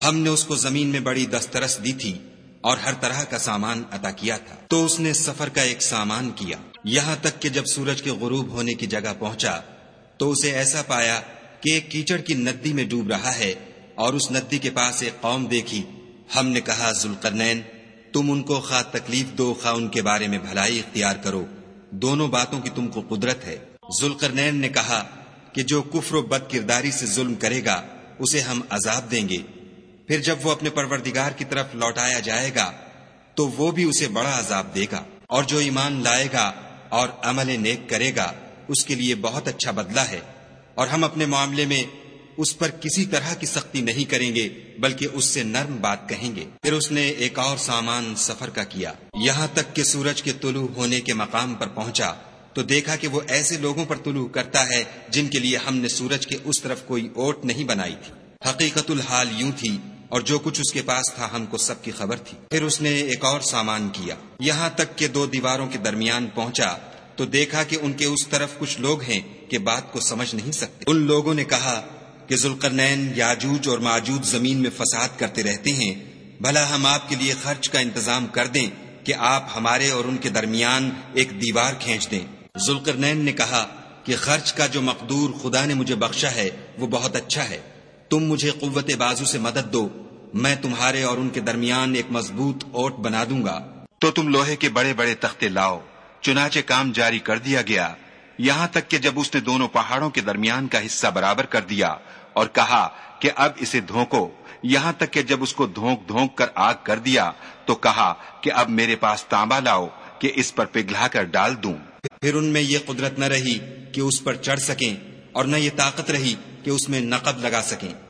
ہم نے اس کو زمین میں بڑی دسترس دی تھی اور ہر طرح کا سامان عطا کیا تھا، تو اس نے سفر کا ایک سامان کیا، یہاں تک کہ جب سورج کے غروب ہونے کی جگہ پہنچا تو اسے ایسا پایا کہ ایک کیچڑ کی ندی میں ڈوب رہا ہے، اور اس ندی کے پاس ایک قوم دیکھی۔ ہم نے کہا ذوالقرنین، تم ان کو خواہ تکلیف دو خواہ ان کے بارے میں بھلائی اختیار کرو، دونوں باتوں کی تم کو قدرت ہے۔ ذوالقرنین نے کہا کہ جو کفر و بد کرداری سے ظلم کرے گا اسے ہم عذاب دیں گے، پھر جب وہ اپنے پروردگار کی طرف لوٹایا جائے گا تو وہ بھی اسے بڑا عذاب دے گا، اور جو ایمان لائے گا اور عمل نیک کرے گا اس کے لیے بہت اچھا بدلہ ہے، اور ہم اپنے معاملے میں اس پر کسی طرح کی سختی نہیں کریں گے بلکہ اس سے نرم بات کہیں گے۔ پھر اس نے ایک اور سامان سفر کا کیا، یہاں تک کہ سورج کے طلوع ہونے کے مقام پر پہنچا تو دیکھا کہ وہ ایسے لوگوں پر طلوع کرتا ہے جن کے لیے ہم نے سورج کے اس طرف کوئی اوٹ نہیں بنائی تھی۔ حقیقت الحال یوں تھی، اور جو کچھ اس کے پاس تھا ہم کو سب کی خبر تھی۔ پھر اس نے ایک اور سامان کیا، یہاں تک کہ دو دیواروں کے درمیان پہنچا تو دیکھا کہ ان کے اس طرف کچھ لوگ ہیں کہ بات کو سمجھ نہیں سکتے۔ ان لوگوں نے کہا کہ ذوالقرنین یاجوج اور ماجوج زمین میں فساد کرتے رہتے ہیں، بھلا ہم آپ کے لیے خرچ کا انتظام کر دیں کہ آپ ہمارے اور ان کے درمیان ایک دیوار کھینچ دیں۔ ذوالقرنین نے کہا کہ خرچ کا جو مقدور خدا نے مجھے بخشا ہے وہ بہت اچھا ہے، تم مجھے قوت بازو سے مدد دو، میں تمہارے اور ان کے درمیان ایک مضبوط اوٹ بنا دوں گا۔ تو تم لوہے کے بڑے بڑے تختے لاؤ۔ چنانچہ کام جاری کر دیا گیا، یہاں تک کہ جب اس نے دونوں پہاڑوں کے درمیان کا حصہ برابر کر دیا اور کہا کہ اب اسے دھونکو، یہاں تک کہ جب اس کو دھونک دھونک کر آگ کر دیا تو کہا کہ اب میرے پاس تانبا لاؤ کہ اس پر پگھلا کر ڈال دوں۔ پھر ان میں یہ قدرت نہ رہی کہ اس پر چڑھ سکیں، اور نہ یہ طاقت رہی کہ اس میں نقب لگا سکیں۔